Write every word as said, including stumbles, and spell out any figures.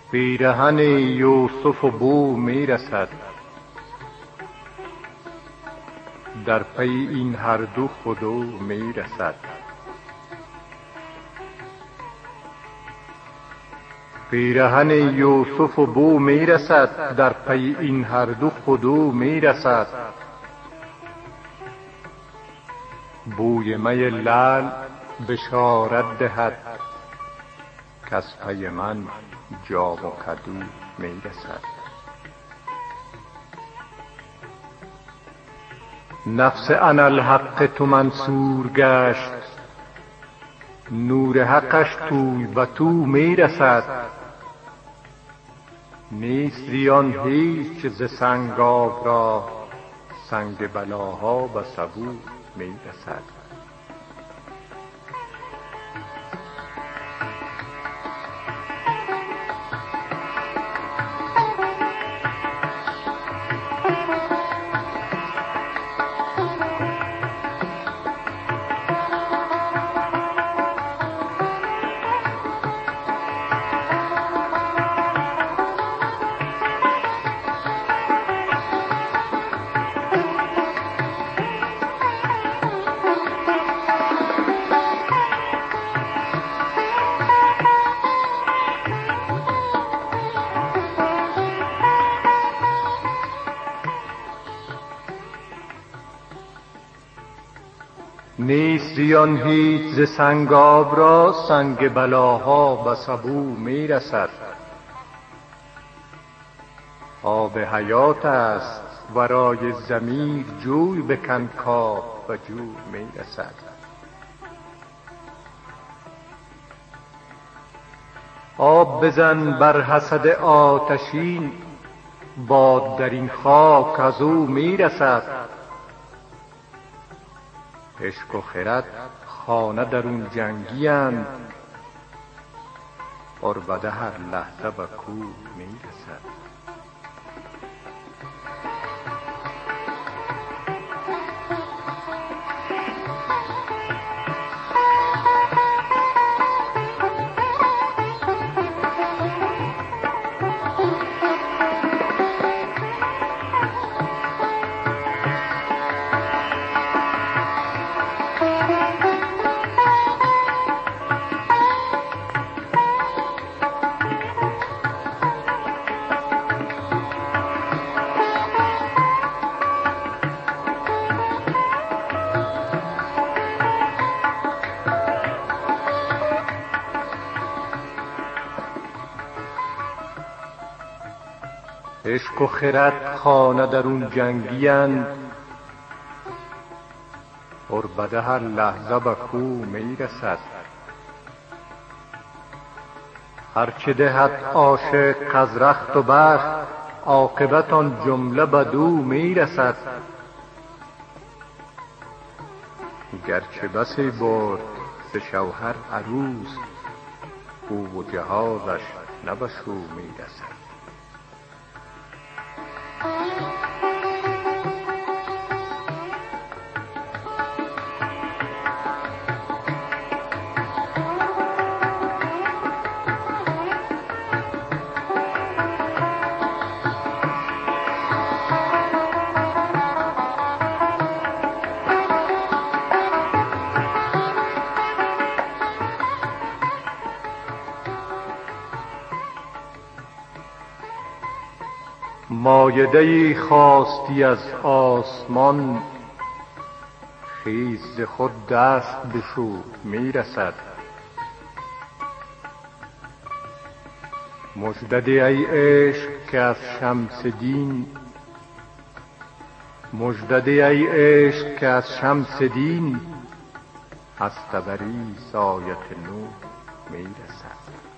پیرهن یوسف و بو می رسد، در پی این هر دو خودو می رسد. پیرهن یوسف و بو می رسد، در پی این هر دو خودو می رسد. بوی می لعل بشارت دهد، کز پی من جام و کدو می رسد. نفس اناالحق تو منصور گشت، نور حقش توی و تو می رسد. نیست زیان هیچ ز سنگاب را، سنگ بلاها به سبو می رسد. نیست زیان هیچ ز سنگاب را، سنگ بلاها به سبو می رسد. آب حیات است ورای ضمیر، جوی بکن کآب و جو می رسد. آب بزن بر حسد آتشین، باد در این خاک از او می رسد. عشق و خرد خانه درون جنگی اند، عربده هر لحظه به کو می رسد. عشق و خرد خانه درون جنگی اند، عربده هر لحظه به کو می رسد. هر چه دهد عاشق از رخت و بخت، عاقبت آن جمله بدو می رسد. گرچه بسی برد ز شوهر عروس، او و جهازش نه به شو می رسد. مایده‌ای خواستی از آسمان، خیز ز خود دست بشو می رسد. مژده ده ای عشق که از شمس دین، مژده ده ای عشق که از شمس دین، از تبریز آیت نو می رسد.